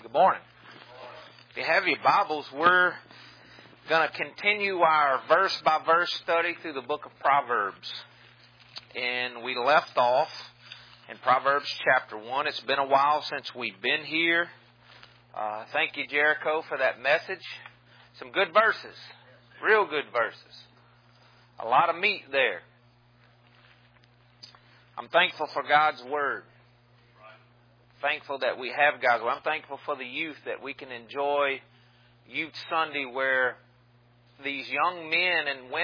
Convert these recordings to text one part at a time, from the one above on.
Good morning. If you have your Bibles, we're going to continue our verse-by-verse study through the book of Proverbs. And we left off in Proverbs chapter 1. It's been a while since we've been here. Thank you, Jericho, for that message. Some good verses. Real good verses. A lot of meat there. I'm thankful for God's Word. Thankful that we have God's Word. I'm thankful for the youth, that we can enjoy Youth Sunday where these young men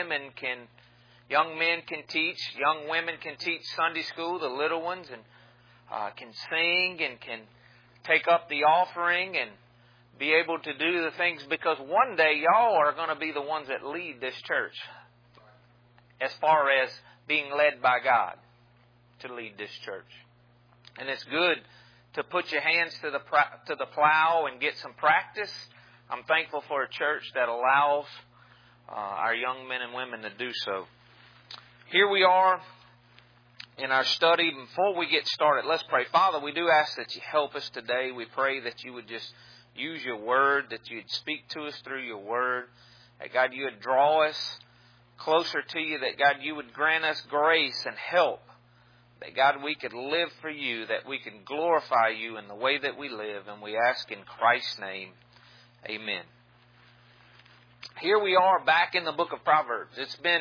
can teach, young women can teach Sunday school, the little ones, and can sing and can take up the offering and be able to do the things, because one day y'all are going to be the ones that lead this church as far as being led by God to lead this church. And it's good to put your hands to the plow and get some practice. I'm thankful for a church that allows our young men and women to do so. Here we are in our study. Before we get started, let's pray. Father, we do ask that you help us today. We pray that you would just use your word, that you'd speak to us through your word. That God, you would draw us closer to you. That God, you would grant us grace and help. That God, we could live for you, that we can glorify you in the way that we live. And we ask in Christ's name, amen. Here we are back in the book of Proverbs. It's been,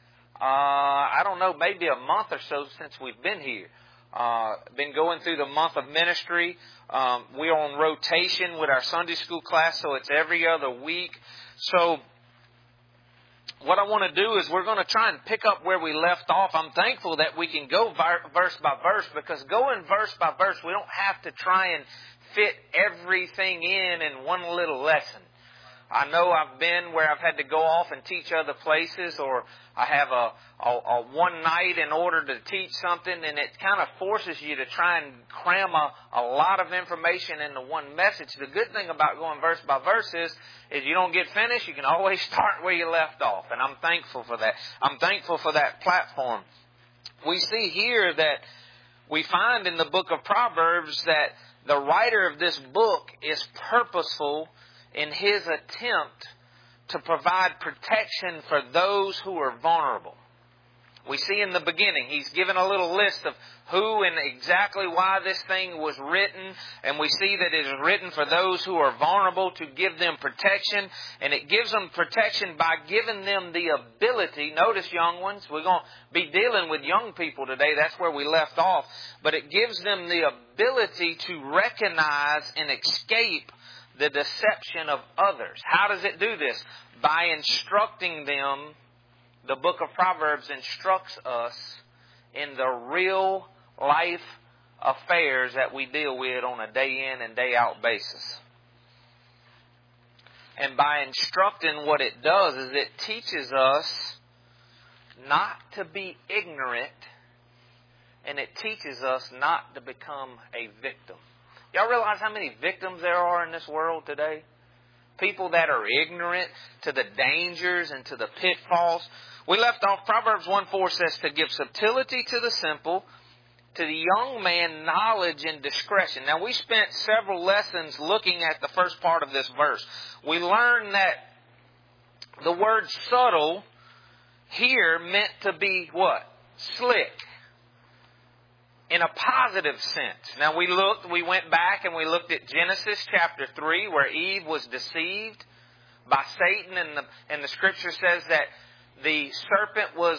maybe a month or so since we've been here. Been going through the month of ministry. We are on rotation with our Sunday school class, so it's every other week. So what I want to do is we're going to try and pick up where we left off. I'm thankful that we can go verse by verse, because going verse by verse, we don't have to try and fit everything in one little lesson. I know I've been where I've had to go off and teach other places, or I have a one night in order to teach something, and it kind of forces you to try and cram a lot of information into one message. The good thing about going verse by verse is you don't get finished. You can always start where you left off, and I'm thankful for that. I'm thankful for that platform. We see here that we find in the book of Proverbs that the writer of this book is purposeful in his attempt to provide protection for those who are vulnerable. We see in the beginning, he's given a little list of who and exactly why this thing was written. And we see that it is written for those who are vulnerable, to give them protection. And it gives them protection by giving them the ability. Notice, young ones, we're going to be dealing with young people today. That's where we left off. But it gives them the ability to recognize and escape the deception of others. How does it do this? By instructing them. The book of Proverbs instructs us in the real life affairs that we deal with on a day in and day out basis. And by instructing, what it does is it teaches us not to be ignorant, and it teaches us not to become a victim. Y'all realize how many victims there are in this world today? People that are ignorant to the dangers and to the pitfalls. We left off, Proverbs 1:4 says, to give subtlety to the simple, to the young man knowledge and discretion. Now, we spent several lessons looking at the first part of this verse. We learned that the word subtle here meant to be what? Slick. In a positive sense. Now we went back and we looked at Genesis chapter 3, where Eve was deceived by Satan, and the scripture says that the serpent was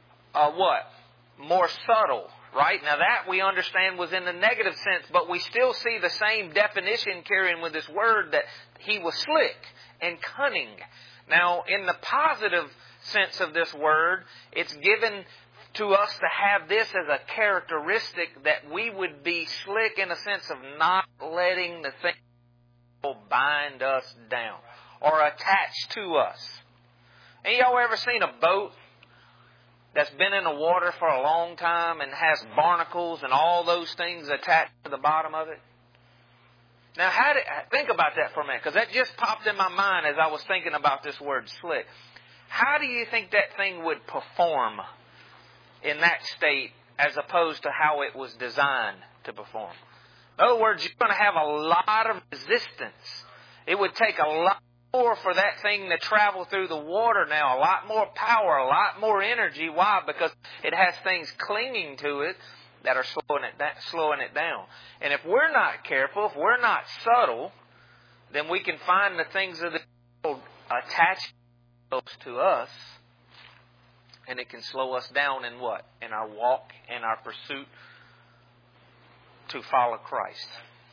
more subtle, right? Now that we understand was in the negative sense, but we still see the same definition carrying with this word, that he was slick and cunning. Now in the positive sense of this word, it's given to us to have this as a characteristic, that we would be slick in a sense of not letting the thing bind us down or attach to us. Ain't y'all ever seen a boat that's been in the water for a long time and has barnacles and all those things attached to the bottom of it? Now, think about that for a minute, because that just popped in my mind as I was thinking about this word slick. How do you think that thing would perform in that state as opposed to how it was designed to perform? In other words, you're going to have a lot of resistance. It would take a lot more for that thing to travel through the water now. A lot more power, a lot more energy. Why? Because it has things clinging to it that are slowing it down. And if we're not careful, if we're not subtle, then we can find the things of the world attached to us, and it can slow us down in what? In our walk, in our pursuit to follow Christ.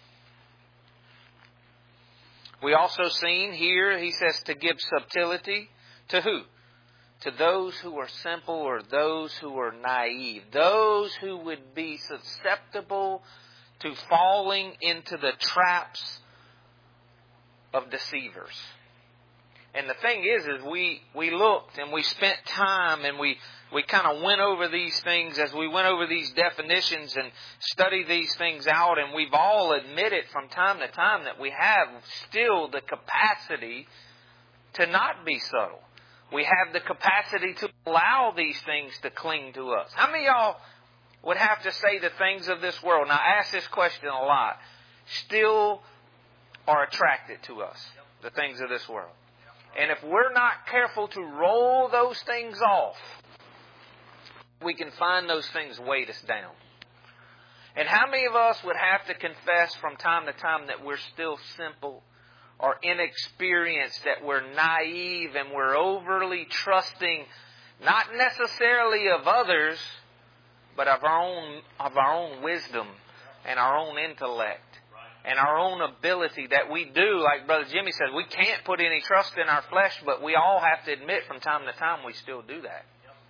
We also seen here, he says, to give subtlety to who? To those who are simple or those who are naive. Those who would be susceptible to falling into the traps of deceivers. And the thing is we looked and we spent time and we kind of went over these things as we went over these definitions and studied these things out, and we've all admitted from time to time that we have still the capacity to not be subtle. We have the capacity to allow these things to cling to us. How many of y'all would have to say the things of this world? Now, I ask this question a lot. Still are attracted to us, the things of this world. And if we're not careful to roll those things off, we can find those things weight us down. And how many of us would have to confess from time to time that we're still simple or inexperienced, that we're naive and we're overly trusting, not necessarily of others, but of our own wisdom and our own intellect and our own ability that we do, like Brother Jimmy said, we can't put any trust in our flesh, but we all have to admit from time to time we still do that.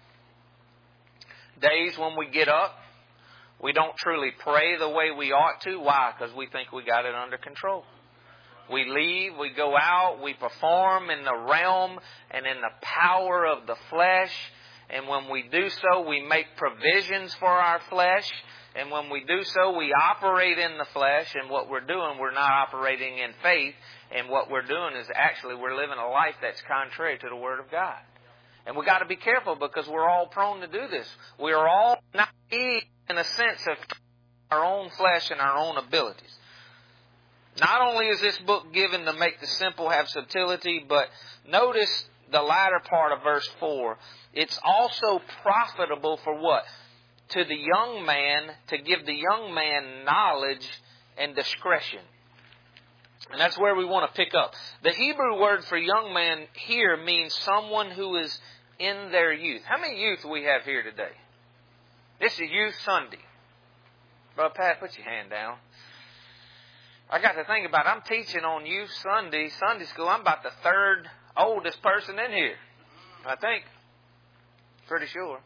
Days when we get up, we don't truly pray the way we ought to. Why? Because we think we got it under control. We leave, we go out, we perform in the realm and in the power of the flesh. And when we do so, we make provisions for our flesh. And when we do so, we operate in the flesh. And what we're doing, we're not operating in faith. And what we're doing is actually we're living a life that's contrary to the Word of God. And we got to be careful because we're all prone to do this. We are all naive in a sense of our own flesh and our own abilities. Not only is this book given to make the simple have subtlety, but notice the latter part of verse 4. It's also profitable for what? To the young man, to give the young man knowledge and discretion. And that's where we want to pick up. The Hebrew word for young man here means someone who is in their youth. How many youth do we have here today? This is Youth Sunday. Brother Pat, put your hand down. I got to think about it. I'm teaching on Youth Sunday school. I'm about the third oldest person in here, I think. Pretty sure.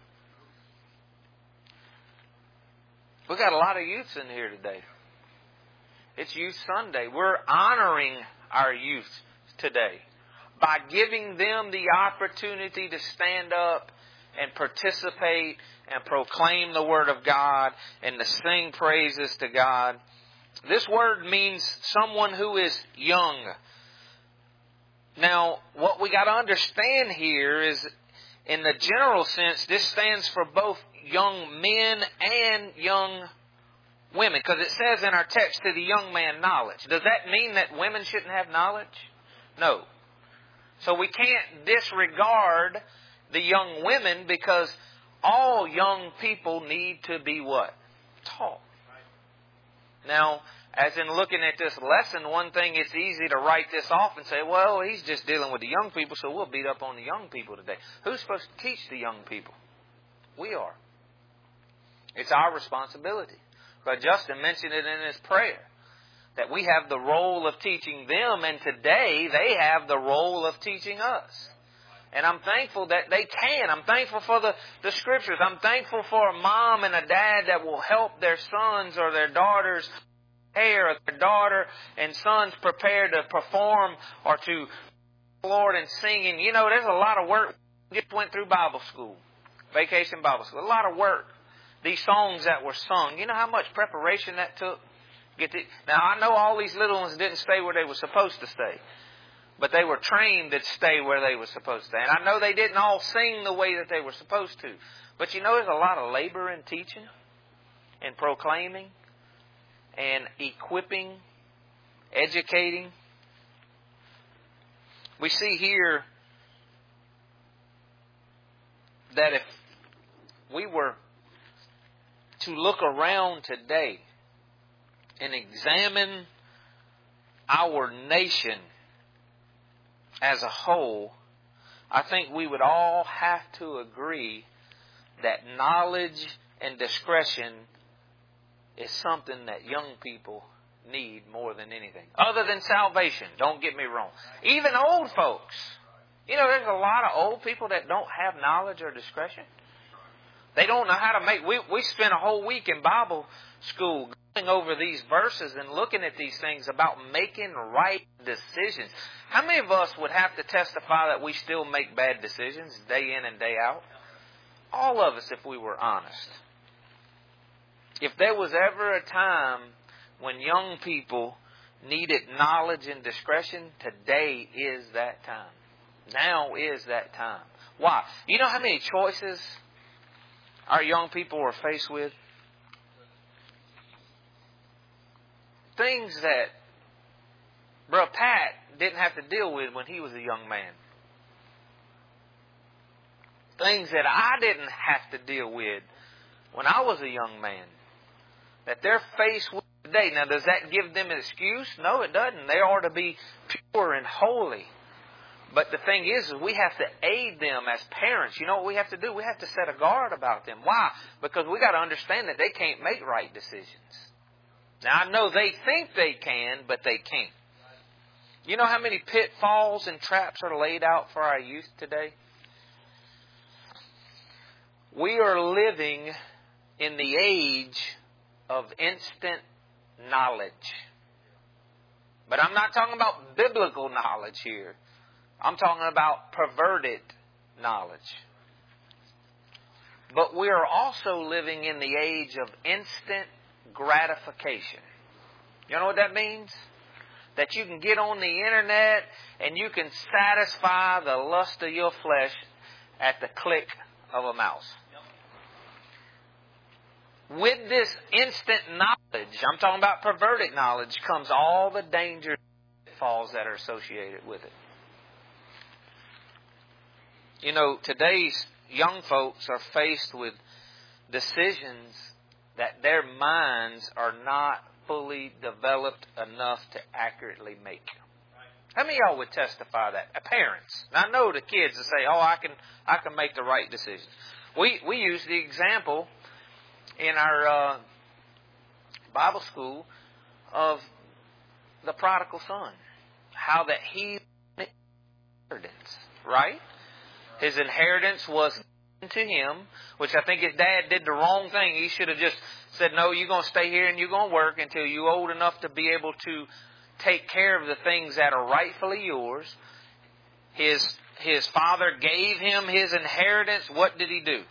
We got a lot of youths in here today. It's Youth Sunday. We're honoring our youth today by giving them the opportunity to stand up and participate and proclaim the Word of God and to sing praises to God. This word means someone who is young. Now, what we got to understand here is, in the general sense, this stands for both young men and young women. Because it says in our text, to the young man, knowledge. Does that mean that women shouldn't have knowledge? No. So we can't disregard the young women because all young people need to be what? Taught. Now, as in looking at this lesson, one thing, it's easy to write this off and say, well, he's just dealing with the young people, so we'll beat up on the young people today. Who's supposed to teach the young people? We are. It's our responsibility. But Justin mentioned it in his prayer, that we have the role of teaching them, and today they have the role of teaching us. And I'm thankful that they can. I'm thankful for the Scriptures. I'm thankful for a mom and a dad that will help their sons or their daughters prepare, or their daughter and sons prepare to perform or to Lord and singing. You know, there's a lot of work. We just went through Bible school, vacation Bible school. A lot of work. These songs that were sung. You know how much preparation that took? Now, I know all these little ones didn't stay where they were supposed to stay. But they were trained to stay where they were supposed to stay. And I know they didn't all sing the way that they were supposed to. But you know, there's a lot of labor in teaching and proclaiming. and equipping, educating. We see here that if we were to look around today and examine our nation as a whole, I think we would all have to agree that knowledge and discretion is something that young people need more than anything. Other than salvation, don't get me wrong. Even old folks. You know, there's a lot of old people that don't have knowledge or discretion. They don't know how to make... We spent a whole week in Bible school going over these verses and looking at these things about making right decisions. How many of us would have to testify that we still make bad decisions day in and day out? All of us, if we were honest. If there was ever a time when young people needed knowledge and discretion, today is that time. Now is that time. Why? You know how many choices our young people are faced with? Things that Brother Pat didn't have to deal with when he was a young man. Things that I didn't have to deal with when I was a young man. That they're faced with today. Now, does that give them an excuse? No, it doesn't. They are to be pure and holy. But the thing is we have to aid them as parents. You know what we have to do? We have to set a guard about them. Why? Because we got to understand that they can't make right decisions. Now, I know they think they can, but they can't. You know how many pitfalls and traps are laid out for our youth today? We are living in the age of instant knowledge. But I'm not talking about biblical knowledge here. I'm talking about perverted knowledge. But we are also living in the age of instant gratification. You know what that means? That you can get on the internet and you can satisfy the lust of your flesh at the click of a mouse. With this instant knowledge, I'm talking about perverted knowledge, comes all the dangers and pitfalls that are associated with it. You know, today's young folks are faced with decisions that their minds are not fully developed enough to accurately make. How many of y'all would testify that? Parents. Now, I know the kids will say, "Oh, I can make the right decisions." We use the example in our Bible school of the prodigal son, how that he inheritance, right? His inheritance was given to him, which I think his dad did the wrong thing. He should have just said, "No, you're going to stay here and you're going to work until you're old enough to be able to take care of the things that are rightfully yours." His father gave him his inheritance. What did he do?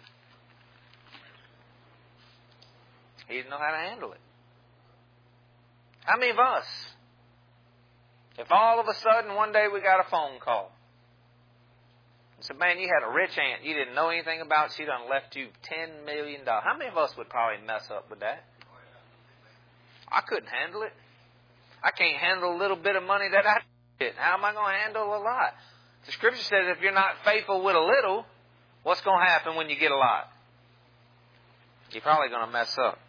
He didn't know how to handle it. How many of us, if all of a sudden one day we got a phone call, and said, "Man, you had a rich aunt you didn't know anything about. She done left you $10 million. How many of us would probably mess up with that? I couldn't handle it. I can't handle a little bit of money that I get. How am I going to handle a lot? The Scripture says if you're not faithful with a little, what's going to happen when you get a lot? You're probably going to mess up.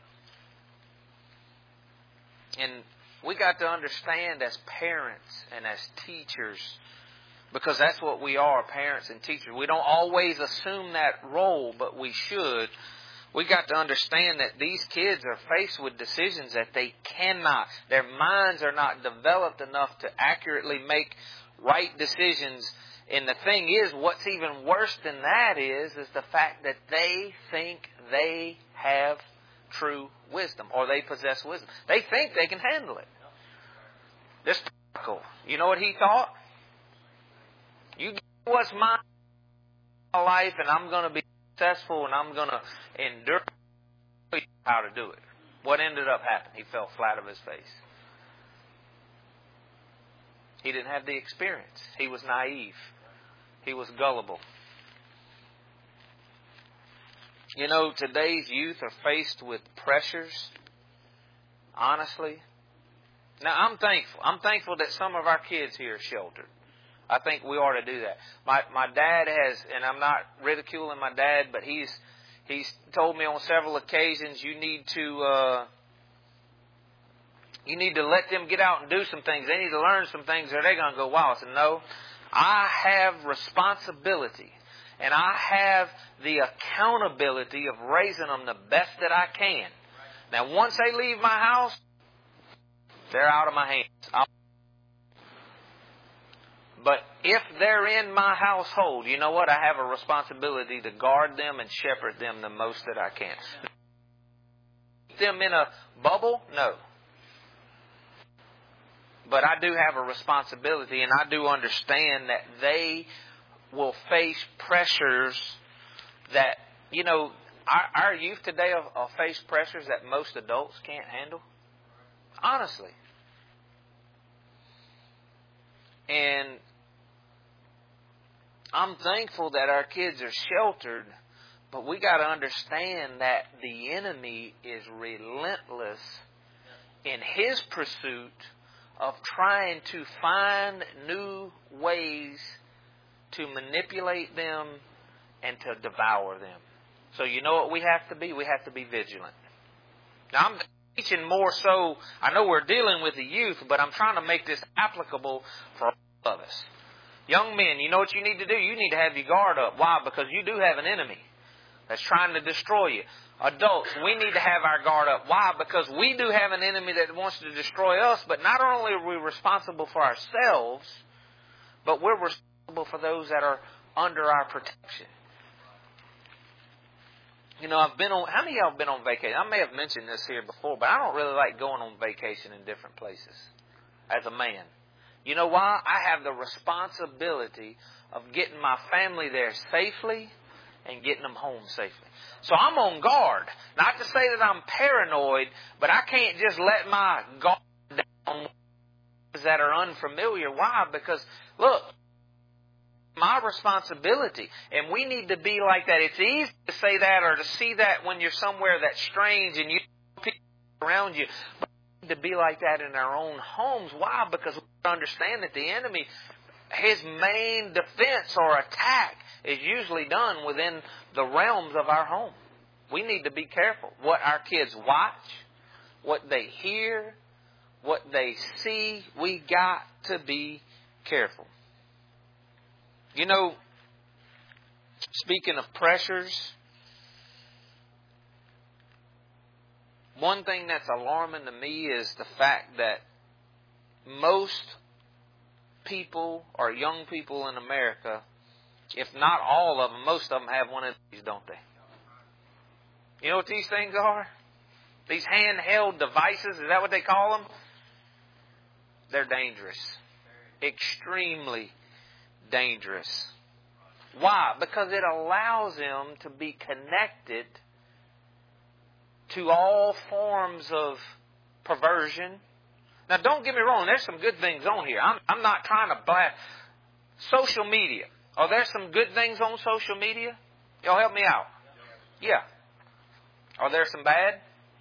And we got to understand as parents and as teachers, because that's what we are, parents and teachers. We don't always assume that role, but we should. We got to understand that these kids are faced with decisions that they cannot. Their minds are not developed enough to accurately make right decisions. And the thing is, what's even worse than that is the fact that they think they have true wisdom, or they possess wisdom. They think they can handle it. This prodigal, you know what he thought? You give me what's mine in my life, and I'm going to be successful, and I'm going to endure how to do it. What ended up happening? He fell flat on his face. He didn't have the experience. He was naive. He was gullible. You know, today's youth are faced with pressures honestly. Now, I'm thankful. I'm thankful that some of our kids here are sheltered. I think we ought to do that. My dad has, and I'm not ridiculing my dad, but he's told me on several occasions, you need to let them get out and do some things. They need to learn some things, or they're going to go wild. I said, no, I have responsibility, and I have the accountability of raising them the best that I can. Now, once they leave my house, they're out of my hands. But if they're in my household, you know what? I have a responsibility to guard them and shepherd them the most that I can. Keep them in a bubble? No. But I do have a responsibility, and I do understand that they will face pressures that, you know, our youth today will face pressures that most adults can't handle. Honestly. And I'm thankful that our kids are sheltered, but we got to understand that the enemy is relentless in his pursuit of trying to find new ways to manipulate them and to devour them. So you know what we have to be? We have to be vigilant. Now I'm teaching more so, I know we're dealing with the youth, but I'm trying to make this applicable for all of us. Young men, you know what you need to do? You need to have your guard up. Why? Because you do have an enemy that's trying to destroy you. Adults, we need to have our guard up. Why? Because we do have an enemy that wants to destroy us, but not only are we responsible for ourselves, but we're responsible for those that are under our protection. You know, how many of y'all have been on vacation? I may have mentioned this here before, but I don't really like going on vacation in different places as a man. You know why? I have the responsibility of getting my family there safely and getting them home safely. So I'm on guard. Not to say that I'm paranoid, but I can't just let my guard down that are unfamiliar. Why? Because, look, my responsibility. And we need to be like that. It's easy to say that or to see that when you're somewhere that's strange and you people around you. But we need to be like that in our own homes. Why? Because we understand that the enemy, his main defense or attack is usually done within the realms of our home. We need to be careful. What our kids watch, what they hear, what they see, we got to be careful. You know, speaking of pressures, one thing that's alarming to me is the fact that most people or young people in America, if not all of them, most of them have one of these, don't they? You know what these things are? These handheld devices, is that what they call them? They're dangerous. Extremely dangerous. Why? Because it allows them to be connected to all forms of perversion. Now, don't get me wrong. There's some good things on here. I'm not trying to blast. Social media. Are there some good things on social media? Y'all help me out. Yeah. Are there some bad?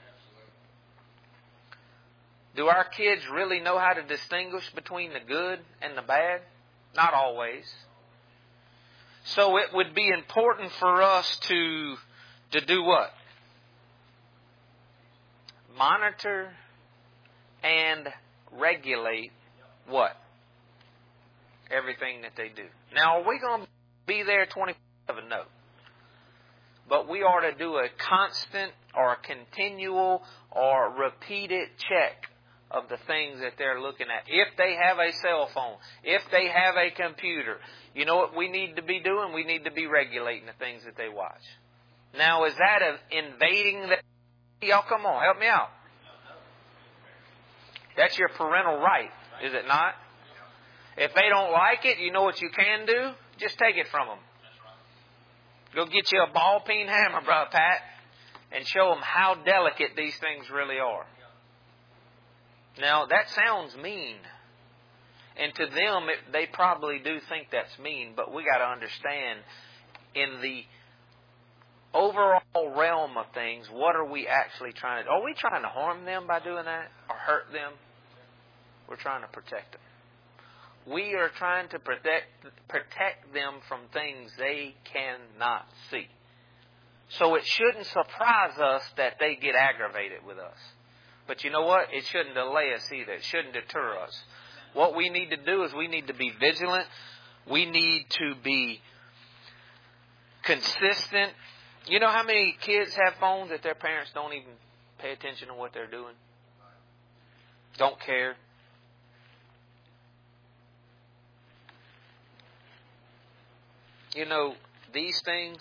Do our kids really know how to distinguish between the good and the bad? Not always. So it would be important for us to do what? Monitor and regulate what? Everything that they do. Now, are we going to be there 24/7? No. But we are to do a constant or a continual or repeated check of the things that they're looking at. If they have a cell phone, if they have a computer, you know what we need to be doing? We need to be regulating the things that they watch. Now, is that invading the... Y'all come on, help me out. That's your parental right, is it not? If they don't like it, you know what you can do? Just take it from them. Go get you a ball peen hammer, Brother Pat, and show them how delicate these things really are. Now, that sounds mean. And to them, they probably do think that's mean, but we got to understand in the overall realm of things, what are we actually trying to do? Are we trying to harm them by doing that or hurt them? We're trying to protect them. We are trying to protect them from things they cannot see. So it shouldn't surprise us that they get aggravated with us. But you know what? It shouldn't delay us either. It shouldn't deter us. What we need to do is we need to be vigilant. We need to be consistent. You know how many kids have phones that their parents don't even pay attention to what they're doing? Don't care. You know, these things,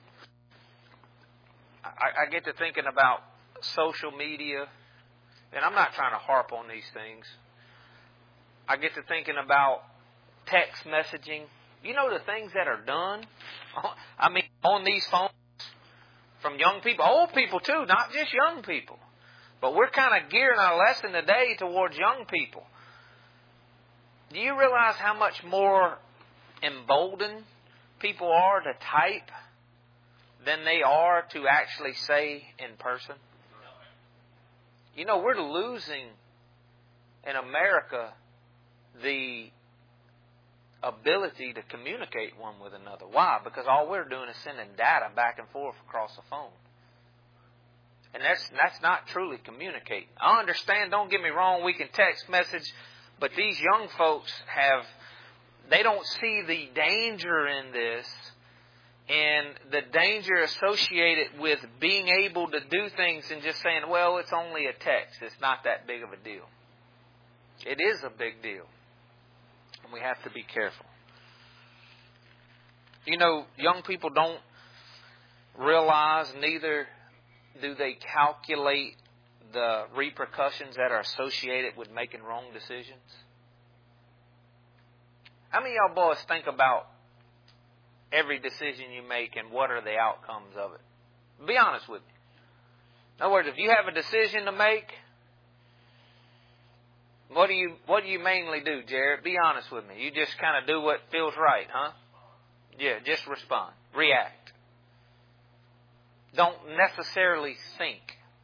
I get to thinking about social media, and I'm not trying to harp on these things. I get to thinking about text messaging. You know the things that are done, I mean, on these phones from young people, old people too, not just young people. But we're kind of gearing our lesson today towards young people. Do you realize how much more emboldened people are to type than they are to actually say in person? You know, we're losing in America the ability to communicate one with another. Why? Because all we're doing is sending data back and forth across the phone. And that's not truly communicating. I understand, don't get me wrong, we can text message, but these young folks they don't see the danger in this and the danger associated with being able to do things and just saying, well, it's only a text. It's not that big of a deal. It is a big deal. And we have to be careful. You know, young people don't realize, neither do they calculate the repercussions that are associated with making wrong decisions. How many of y'all boys think about every decision you make and what are the outcomes of it? Be honest with me. In other words, if you have a decision to make, what do you mainly do, Jared? Be honest with me. You just kind of do what feels right, huh? Yeah, just respond. React. Don't necessarily think.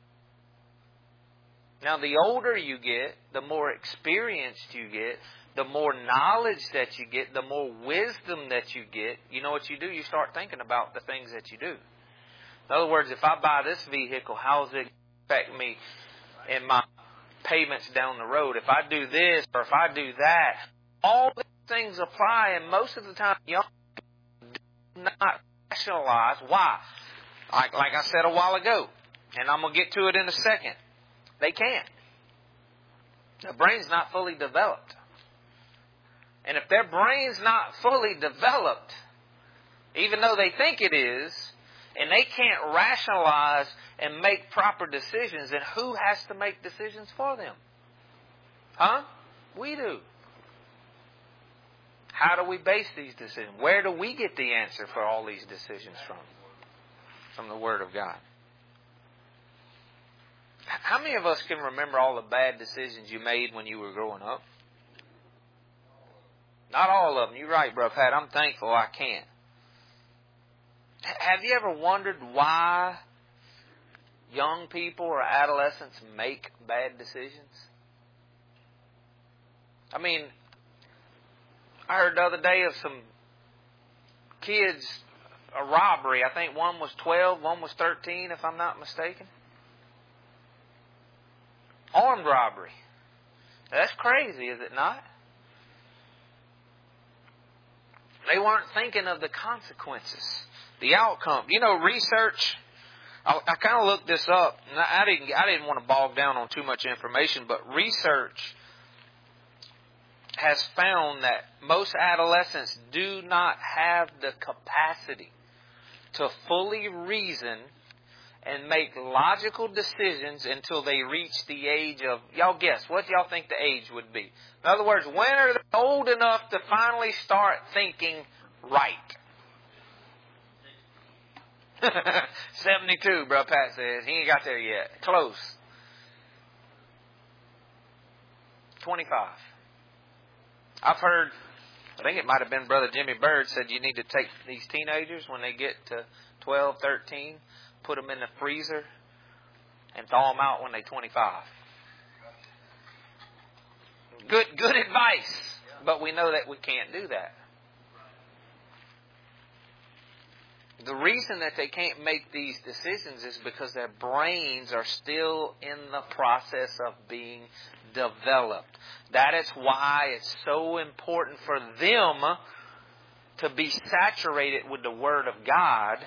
Now, the older you get, the more experienced you get, the more knowledge that you get, the more wisdom that you get, you know what you do? You start thinking about the things that you do. In other words, if I buy this vehicle, how does it affect me in my payments down the road? If I do this or if I do that, all these things apply, and most of the time young people do not rationalize why. Like I said a while ago, and I'm going to get to it in a second. They can't. Their brain's not fully developed. And if their brain's not fully developed, even though they think it is, and they can't rationalize and make proper decisions, then who has to make decisions for them? Huh? We do. How do we base these decisions? Where do we get the answer for all these decisions from? From the Word of God. How many of us can remember all the bad decisions you made when you were growing up? Not all of them. You're right, Bro Pat. I'm thankful I can't. Have you ever wondered why young people or adolescents make bad decisions? I mean, I heard the other day of some kids, a robbery. I think one was 12, one was 13, if I'm not mistaken. Armed robbery. That's crazy, is it not? They weren't thinking of the consequences, the outcome. You know, research, I kind of looked this up, and I didn't want to bog down on too much information, but research has found that most adolescents do not have the capacity to fully reason and make logical decisions until they reach the age of, y'all guess, what do y'all think the age would be? In other words, when are they old enough to finally start thinking right? 72, Bro Pat says. He ain't got there yet. Close. 25. I've heard, I think it might have been Brother Jimmy Bird said you need to take these teenagers when they get to 12, 13, put them in the freezer, and thaw them out when they're 25. Good advice, but we know that we can't do that. The reason that they can't make these decisions is because their brains are still in the process of being developed. That is why it's so important for them to be saturated with the Word of God.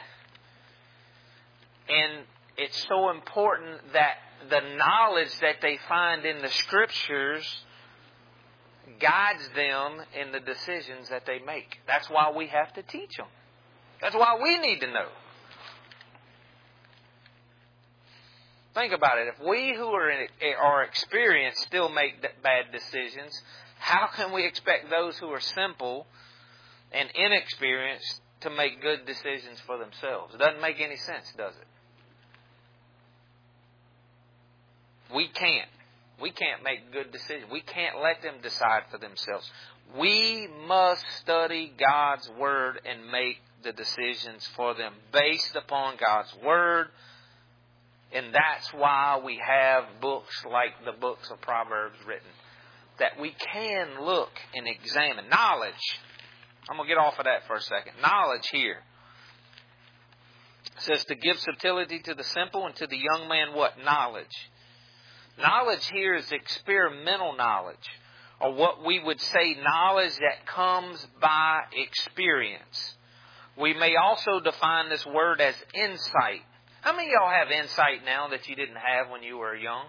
And it's so important that the knowledge that they find in the Scriptures guides them in the decisions that they make. That's why we have to teach them. That's why we need to know. Think about it. If we who are experienced still make bad decisions, how can we expect those who are simple and inexperienced to make good decisions for themselves? It doesn't make any sense, does it? We can't. We can't make good decisions. We can't let them decide for themselves. We must study God's Word and make the decisions for them based upon God's Word. And that's why we have books like the books of Proverbs written, that we can look and examine. Knowledge. I'm going to get off of that for a second. Knowledge here. It says to give subtlety to the simple and to the young man what? Knowledge. Knowledge here is experimental knowledge, or what we would say knowledge that comes by experience. We may also define this word as insight. How many of y'all have insight now that you didn't have when you were young?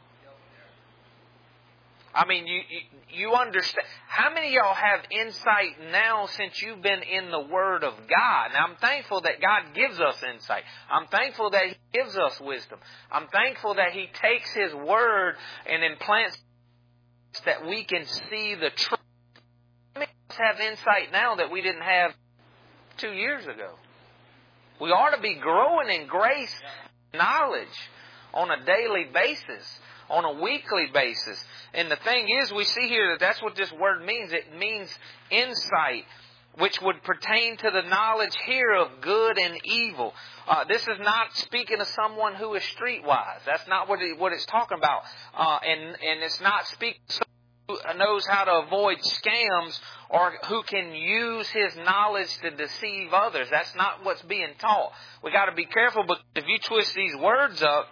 I mean, you understand. How many of y'all have insight now since you've been in the Word of God? Now, I'm thankful that God gives us insight. I'm thankful that He gives us wisdom. I'm thankful that He takes His Word and implants that we can see the truth. How many of us have insight now that we didn't have 2 years ago? We ought to be growing in grace and knowledge on a daily basis, on a weekly basis. And the thing is, we see here that that's what this word means. It means insight, which would pertain to the knowledge here of good and evil. This is not speaking of someone who is streetwise. That's not what it's talking about. And it's not speaking of someone who knows how to avoid scams or who can use his knowledge to deceive others. That's not what's being taught. We got to be careful, because if you twist these words up,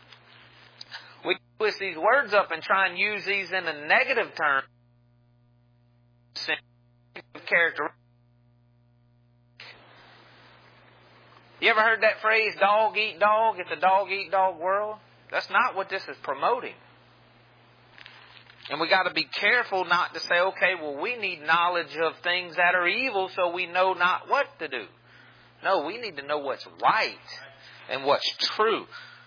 and try and use these in a negative term, character. You ever heard that phrase, dog eat dog? It's a dog eat dog world. That's not what this is promoting. And we got to be careful not to say, okay, well, we need knowledge of things that are evil so we know not what to do. No, we need to know what's right and what's true.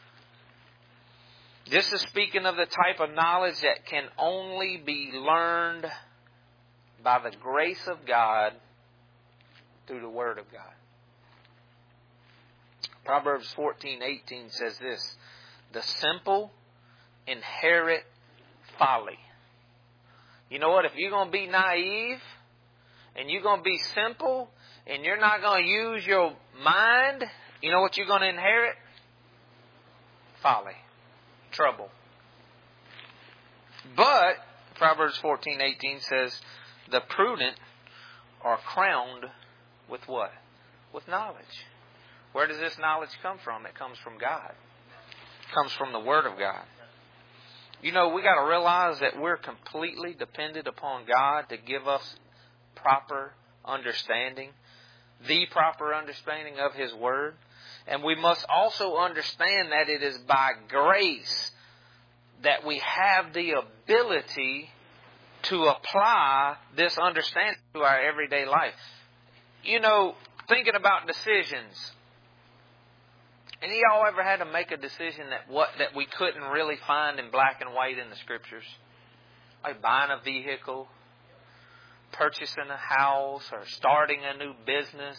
This is speaking of the type of knowledge that can only be learned by the grace of God through the Word of God. Proverbs 14:18 says this: the simple inherit folly. You know what? If you're going to be naive and you're going to be simple and you're not going to use your mind, you know what you're going to inherit? Folly. Trouble. But Proverbs 14:18 says the prudent are crowned with what? With knowledge. Where does this knowledge come from? It comes from God. It comes from the Word of God. You know, we got to realize that we're completely dependent upon God to give us proper understanding, the proper understanding of His Word. And we must also understand that it is by grace that we have the ability to apply this understanding to our everyday life. You know, thinking about decisions. Any of y'all ever had to make a decision that we couldn't really find in black and white in the Scriptures? Like buying a vehicle, purchasing a house, or starting a new business.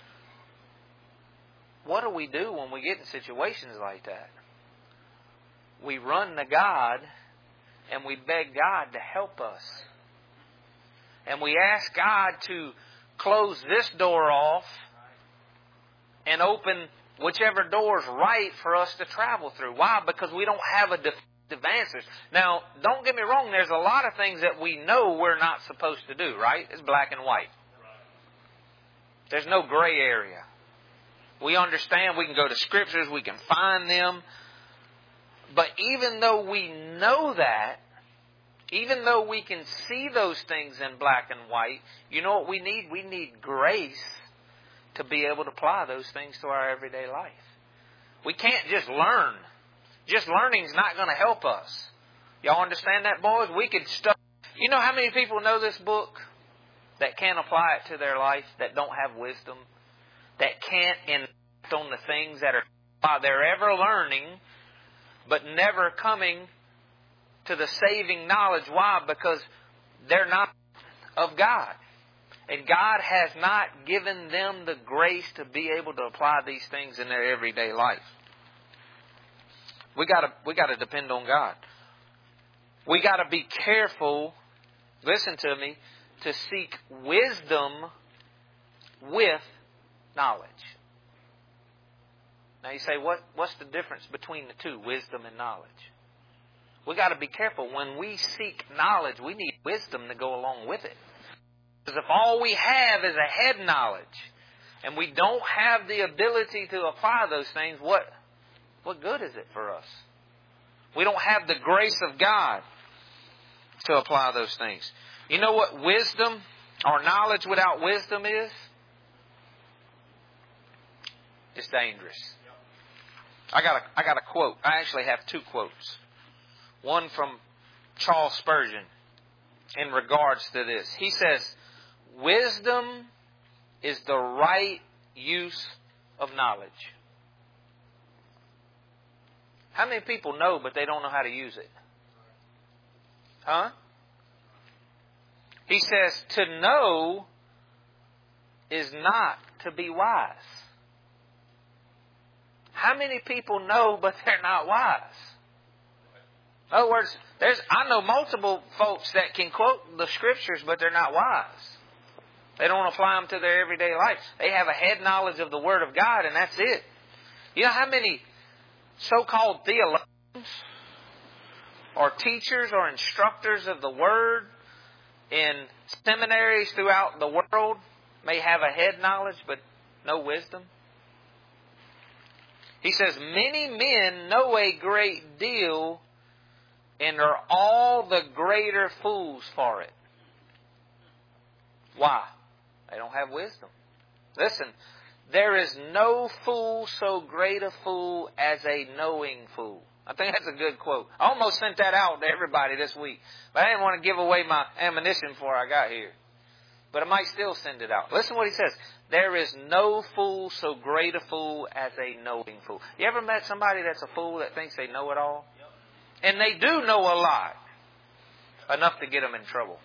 What do we do when we get in situations like that? We run to God and we beg God to help us. And we ask God to close this door off and open whichever door's right for us to travel through. Why? Because we don't have a definitive answer. Now, don't get me wrong, there's a lot of things that we know we're not supposed to do, right? It's black and white. There's no gray area. We understand, we can go to Scriptures, we can find them. But even though we know that, even though we can see those things in black and white, you know what we need? We need grace to be able to apply those things to our everyday life. We can't just learn. Just learning's not going to help us. Y'all understand that, boys? We could study. You know how many people know this book that can't apply it to their life, that don't have wisdom, that can't enact on the things that are they're ever learning, but never coming to the saving knowledge. Why? Because they're not of God. And God has not given them the grace to be able to apply these things in their everyday life. We got to depend on God. We got to be careful, listen to me, to seek wisdom with knowledge. Now you say, what's the difference between the two, wisdom and knowledge? We got to be careful. When we seek knowledge, we need wisdom to go along with it. Because if all we have is a head knowledge, and we don't have the ability to apply those things, what good is it for us? We don't have the grace of God to apply those things. You know what wisdom or knowledge without wisdom is? It's dangerous. I got a quote. I actually have two quotes. One from Charles Spurgeon in regards to this. He says, wisdom is the right use of knowledge. How many people know but they don't know how to use it? Huh? He says, to know is not to be wise. How many people know but they're not wise? In other words, I know multiple folks that can quote the Scriptures, but they're not wise. They don't apply them to their everyday life. They have a head knowledge of the Word of God, and that's it. You know how many so-called theologians or teachers or instructors of the Word in seminaries throughout the world may have a head knowledge, but no wisdom? He says, many men know a great deal and are all the greater fools for it. Why? They don't have wisdom. Listen, there is no fool so great a fool as a knowing fool. I think that's a good quote. I almost sent that out to everybody this week, but I didn't want to give away my ammunition before I got here. But I might still send it out. Listen to what he says. There is no fool so great a fool as a knowing fool. You ever met somebody that's a fool that thinks they know it all? And they do know a lot. Enough to get them in trouble.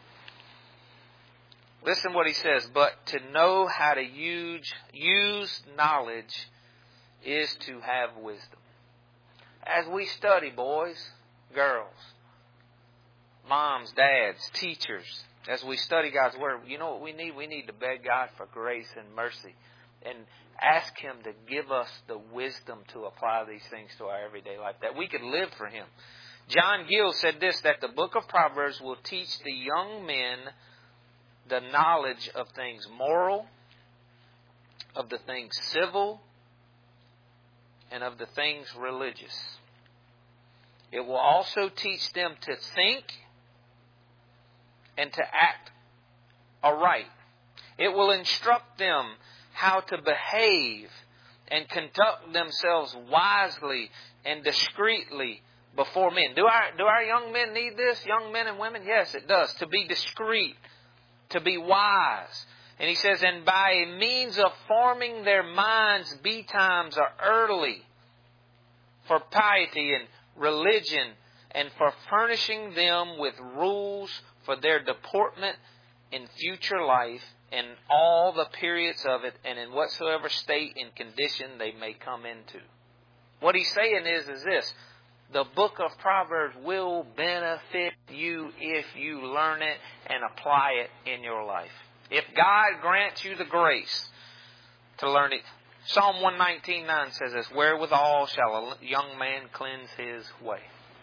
Listen what he says. But to know how to use knowledge is to have wisdom. As we study, boys, girls, moms, dads, teachers, as we study God's Word, you know what we need? We need to beg God for grace and mercy and ask Him to give us the wisdom to apply these things to our everyday life, that we could live for Him. John Gill said this, that the book of Proverbs will teach the young men the knowledge of things moral, of the things civil, and of the things religious. It will also teach them to think and to act aright. It will instruct them how to behave and conduct themselves wisely and discreetly before men. Do our young men need this? Young men and women? Yes, it does. To be discreet, to be wise. And he says, and by means of forming their minds betimes or early for piety and religion, and for furnishing them with rules for their deportment in future life, in all the periods of it, and in whatsoever state and condition they may come into. What he's saying is this: the book of Proverbs will benefit you if you learn it and apply it in your life. If God grants you the grace to learn it, Psalm 119:9 says this, wherewithal shall a young man cleanse his way?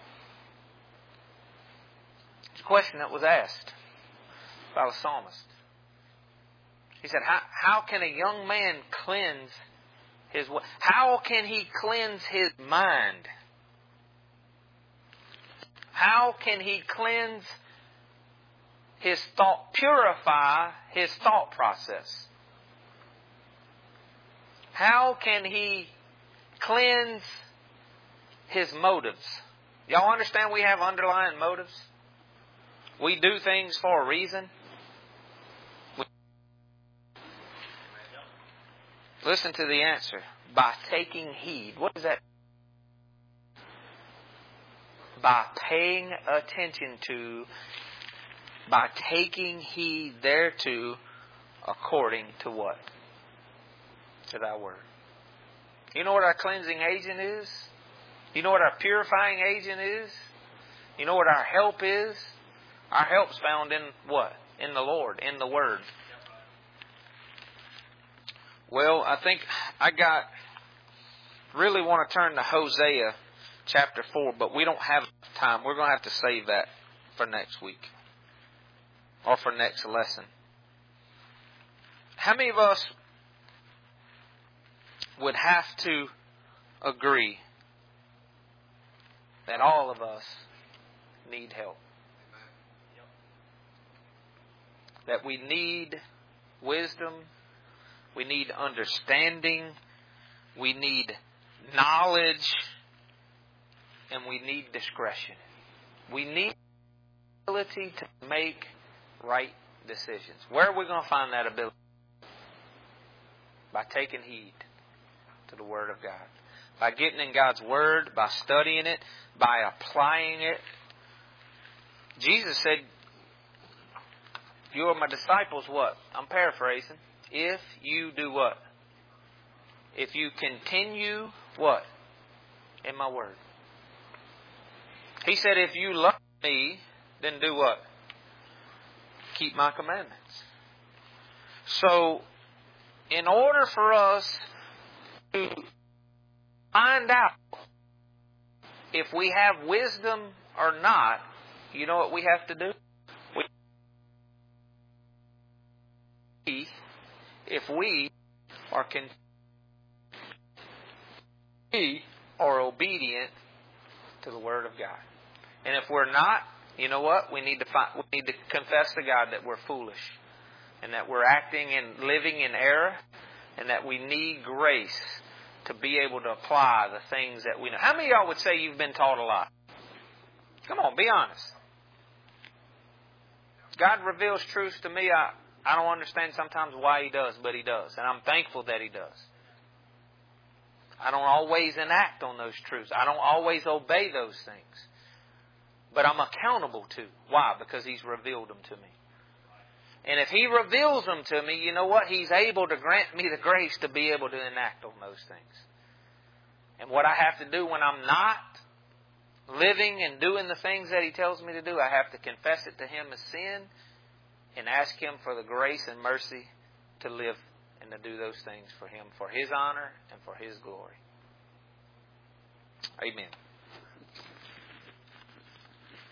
It's a question that was asked by the psalmist. He said, how can a young man cleanse his way? How can he cleanse his mind? How can he cleanse his thought, purify his thought process? How can he cleanse his motives? Y'all understand we have underlying motives? We do things for a reason. Listen to the answer. By taking heed. What is that? By paying attention to, by taking heed thereto, according to what? To thy word. You know what our cleansing agent is? You know what our purifying agent is? You know what our help is? Our help's found in what? In the Lord, in the Word. Well, I think really want to turn to Hosea chapter 4, but we don't have time. We're going to have to save that for next week or for next lesson. How many of us would have to agree that all of us need help? That we need wisdom, we need understanding, we need knowledge, and we need discretion. We need the ability to make right decisions. Where are we going to find that ability? By taking heed to the Word of God. By getting in God's Word, by studying it, by applying it. Jesus said, you are my disciples, what? I'm paraphrasing. If you do what? If you continue what? In my word. He said, if you love me, then do what? Keep my commandments. So, in order for us to find out if we have wisdom or not, you know what we have to do? If we are obedient to the Word of God. And if we're not, you know what? We need to confess to God that we're foolish. And that we're acting and living in error. And that we need grace to be able to apply the things that we know. How many of y'all would say you've been taught a lot? Come on, be honest. God reveals truths to me. I don't understand sometimes why He does, but He does. And I'm thankful that He does. I don't always enact on those truths. I don't always obey those things. But I'm accountable to. Why? Because He's revealed them to me. And if He reveals them to me, you know what? He's able to grant me the grace to be able to enact on those things. And what I have to do when I'm not living and doing the things that He tells me to do, I have to confess it to Him as sin and ask Him for the grace and mercy to live and to do those things for Him, for His honor and for His glory. Amen.